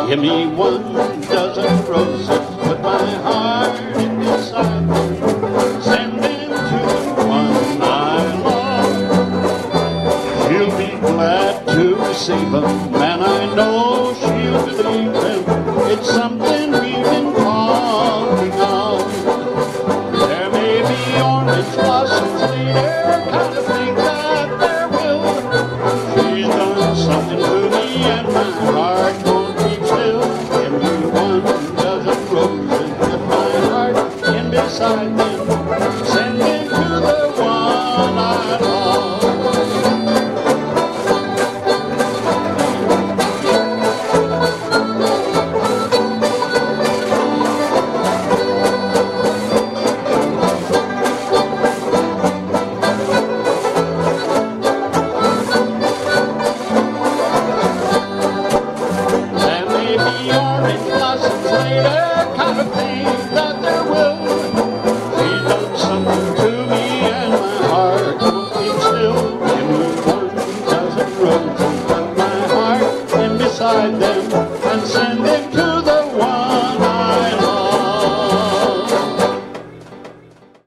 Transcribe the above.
Give me 1 dozen roses, put my heart inside them, send them to one I love. She'll be glad to receive them, and I know she'll believe them. It's something we've been talking of. There may be orange blossoms later, kind of think that there will. She's done something to me, and my heart won't keep still. Give me 1 dozen roses, put my heart in beside them, send them to the one I love. Orange blossoms later, kind of think that there will. She's done something to me, and my heart won't keep still. Give me 1 dozen roses, put my heart in beside them, and send them